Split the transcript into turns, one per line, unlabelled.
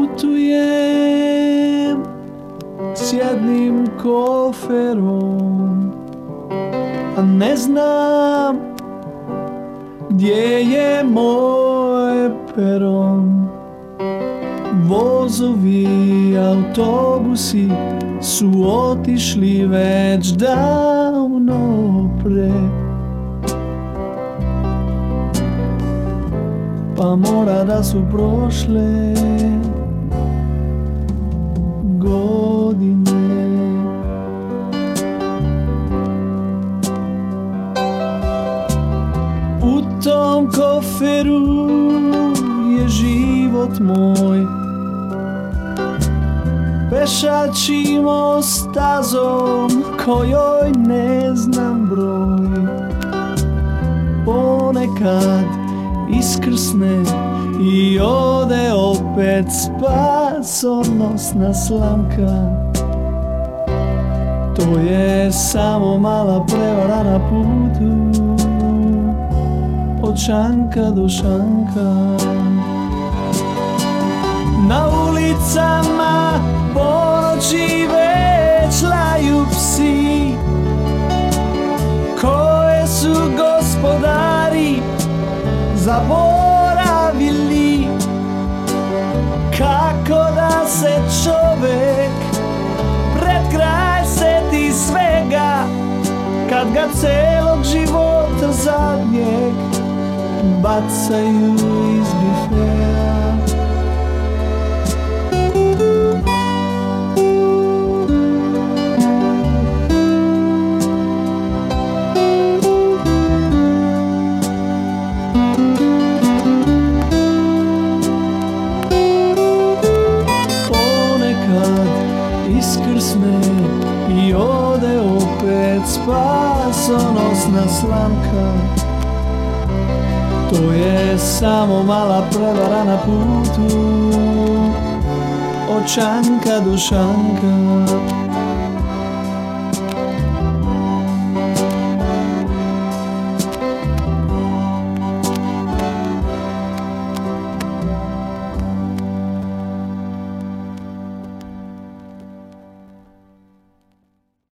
Putujem s jednim koferom, a ne znam gdje je moj peron. Vozovi, autobusi su otišli već davno pre, pa mora da su prošle godine. U tom koferu je život moj, pešačimo stazom kojoj ne znam broj. Ponekad iskrsne i ode opet spasonosna slamka. To je samo mala prevara na putu od šanka do šanka. Na ulicama ponoći već laju psi, koje su gospodari zaboravili. Kako da se čovek pred kraj seti svega, kad ga celog života zadnjeg bacaju iz bifea. Iskrsne i ode opet spasonosna slamka. To je samo mala prevara na putu od šanka do šanka.